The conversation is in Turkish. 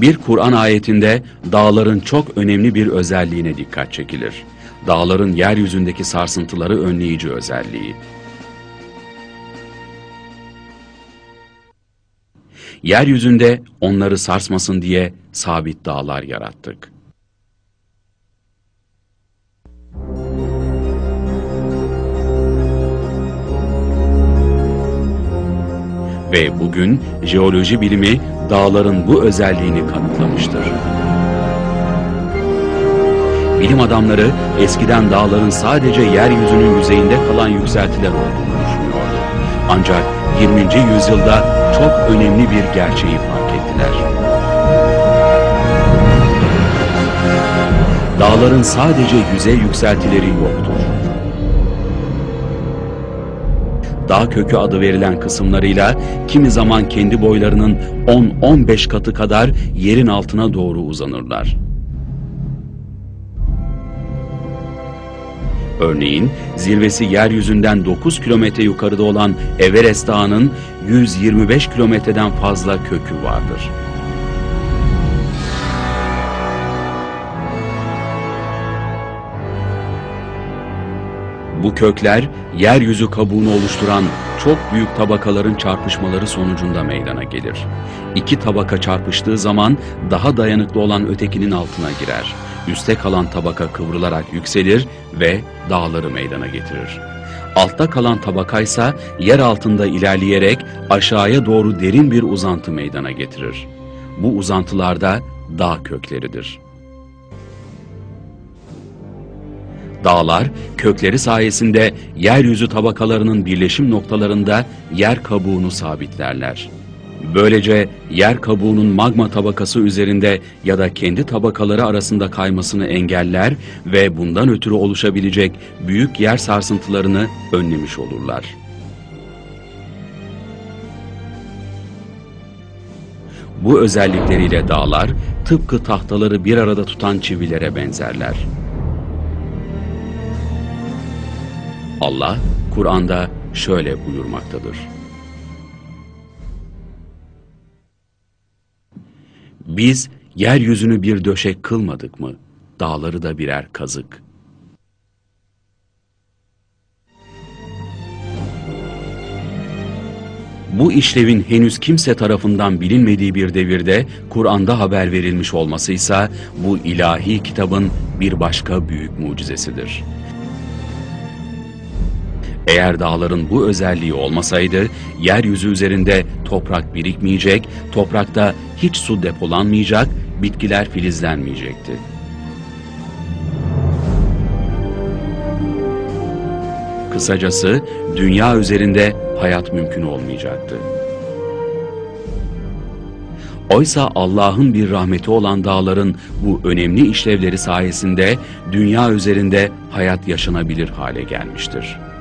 Bir Kur'an ayetinde dağların çok önemli bir özelliğine dikkat çekilir. Dağların yeryüzündeki sarsıntıları önleyici özelliği. Yeryüzünde onları sarsmasın diye sabit dağlar yarattık. Ve bugün jeoloji bilimi dağların bu özelliğini kanıtlamıştır. Bilim adamları eskiden dağların sadece yeryüzünün yüzeyinde kalan yükseltiler olduğunu düşünüyordu. Ancak 20. yüzyılda çok önemli bir gerçeği fark ettiler. Dağların sadece yüzey yükseltileri yoktur. Dağ kökü adı verilen kısımlarıyla kimi zaman kendi boylarının 10-15 katı kadar yerin altına doğru uzanırlar. Örneğin zirvesi yeryüzünden 9 kilometre yukarıda olan Everest Dağı'nın 125 kilometreden fazla kökü vardır. Bu kökler, yeryüzü kabuğunu oluşturan çok büyük tabakaların çarpışmaları sonucunda meydana gelir. İki tabaka çarpıştığı zaman daha dayanıklı olan ötekinin altına girer. Üste kalan tabaka kıvrılarak yükselir ve dağları meydana getirir. Altta kalan tabakaysa yer altında ilerleyerek aşağıya doğru derin bir uzantı meydana getirir. Bu uzantılarda dağ kökleridir. Dağlar, kökleri sayesinde yeryüzü tabakalarının birleşim noktalarında yer kabuğunu sabitlerler. Böylece yer kabuğunun magma tabakası üzerinde ya da kendi tabakaları arasında kaymasını engeller ve bundan ötürü oluşabilecek büyük yer sarsıntılarını önlemiş olurlar. Bu özellikleriyle dağlar, tıpkı tahtaları bir arada tutan çivilere benzerler. Allah, Kur'an'da şöyle buyurmaktadır. Biz yeryüzünü bir döşek kılmadık mı? Dağları da birer kazık. Bu işlevin henüz kimse tarafından bilinmediği bir devirde Kur'an'da haber verilmiş olmasıysa bu ilahi kitabın bir başka büyük mucizesidir. Eğer dağların bu özelliği olmasaydı, yeryüzü üzerinde toprak birikmeyecek, toprakta hiç su depolanmayacak, bitkiler filizlenmeyecekti. Kısacası, dünya üzerinde hayat mümkün olmayacaktı. Oysa Allah'ın bir rahmeti olan dağların bu önemli işlevleri sayesinde dünya üzerinde hayat yaşanabilir hale gelmiştir.